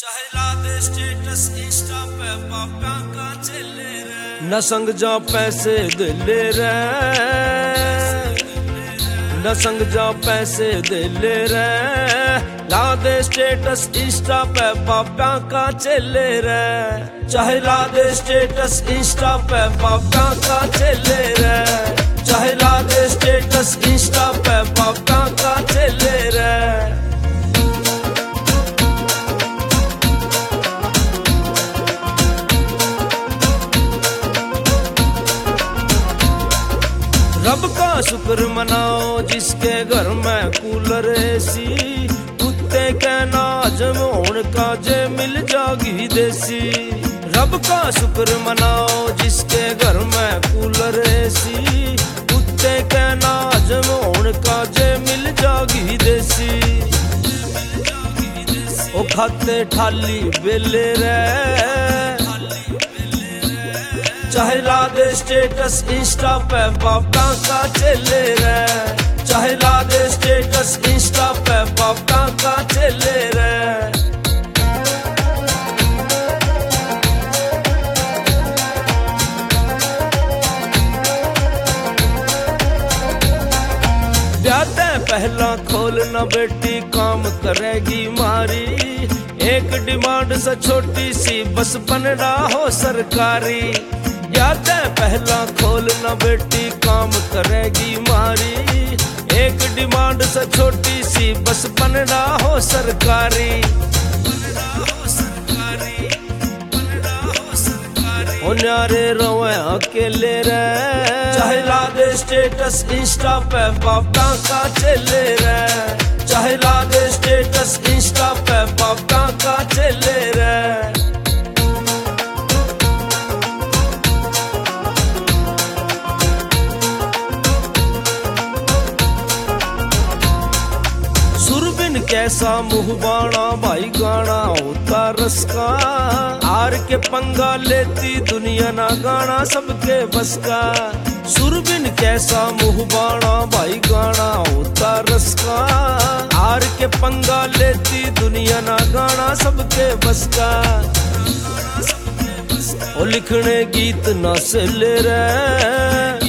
चाहे ला दे status Insta पे पापा का चले रे, न संग जा पैसे दिले रे, न संग जा पैसे दिले रे, ला दे स्टेटस इंस्टा पे पापा का चले रे। चाहे ला दे स्टेटस इंस्टा पे पापा का चले रे, चाहे ला दे स्टेटस इंस्टा पे पापा का चले रे। रब का शुक्र मनाओ जिसके घर में कूलर एसी, कुत्ते के नाज मोड़ का जे मिल जागी देसी। रब का शुक्र मनाओ जिसके घर में कूलर एसी, कुत्ते के नाज मोड़ का जे मिल जागी देसी। ओ खाते ठाली बेले रे, चाहे ला दे स्टेटस इंस्टा पे पापा का चले रे, चाहे ला दे स्टेटस इंस्टा पे पापा का चले रे। ब्याते पहला खोलना बेटी काम करेगी मारी, एक डिमांड से छोटी सी बस बन रहा हो सरकारी। याद है पहला खोलना बेटी काम करेगी मारी, एक डिमांड से छोटी सी बस बन रहा हो सरकारी। ओ न्यारे रोए अकेले रे, चाहे ला दे स्टेटस इंस्टा पे पापा का चले रे, चाहे ला दे स्टेटस इंस्टा पे पापा का चले रे। कैसा मुँह बाणा भाई गाना होता रस का, हार के पंगा लेती दुनिया ना गाना सबके बस का। सुरबिन कैसा मुँह बाणा भाई गाना होता रस का, हार के पंगा लेती दुनिया ना गाना सबके बस का। ओ लिखने गीत ना से ले रहे,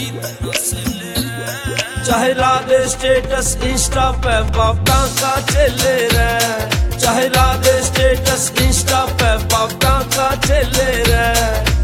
चाहे ला दे स्टेटस इंस्टा पे पापा का चले रे, चाहे ला दे स्टेटस इंस्टा पे पापा का चले रे।